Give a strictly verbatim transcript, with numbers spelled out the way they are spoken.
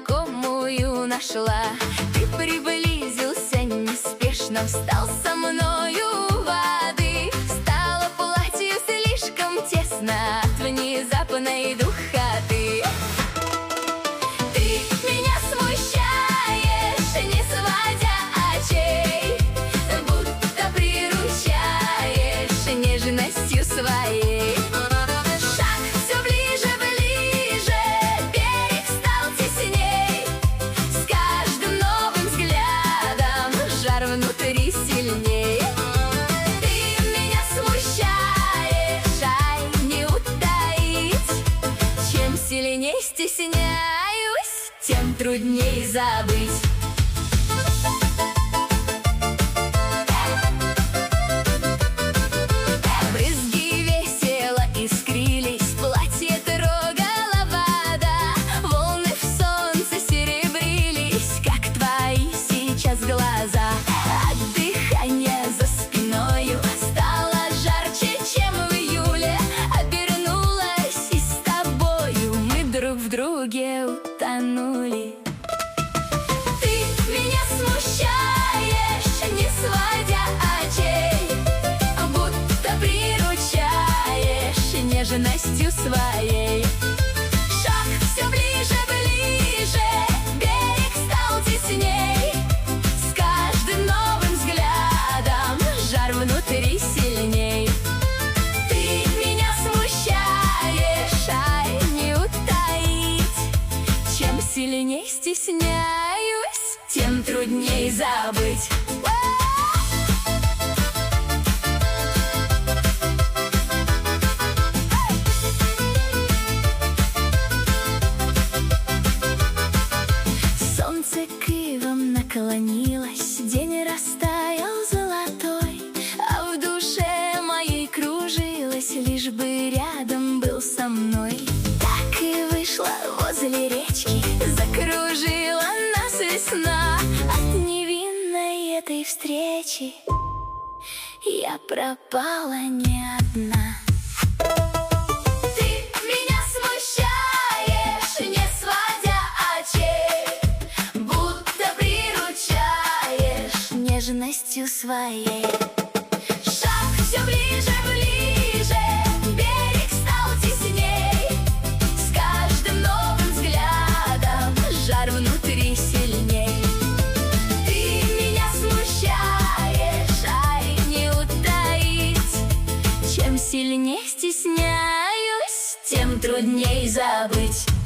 знакомую нашла. Ты приблизился неспешно, встал со мною у воды. Стало платью слишком тесно от внезапной духоты. Ты меня смущаешь, не сводя очей, будто приручаешь нежностью своей. Шаг все ближе, ближе, берег стал тесней. С каждым новым взглядом жар внутри сильней. Ты меня смущаешь, ай, не утаить. Чем сильней стесняюсь, тем трудней забыть. Глаза, от дыхания за спиною стало жарче, чем в июле. Обернулась, и с тобою мы друг в друге утонули. Ты меня смущаешь, не сводя очей, будто приручаешь нежностью своей. Шаг все ближе, ближе, берег стал тесней. Внутри сильней. Ты меня смущаешь, ай, не утаить. Чем сильней стесняюсь, тем трудней забыть. Солнце к ивам наклонилось, день растаял золотой, а в душе моей кружилась, лишь бы рядом был со мной. Так и вышла возле речки, закружила нас весна. От невинной этой встречи я пропала не одна. Ты меня смущаешь, не сводя очей, будто приручаешь нежностью своей. Все ближе, ближе, берег стал тесней. С каждым новым взглядом жар внутри сильней. Ты меня смущаешь, ай, не утаить. Чем сильней стесняюсь, тем трудней забыть.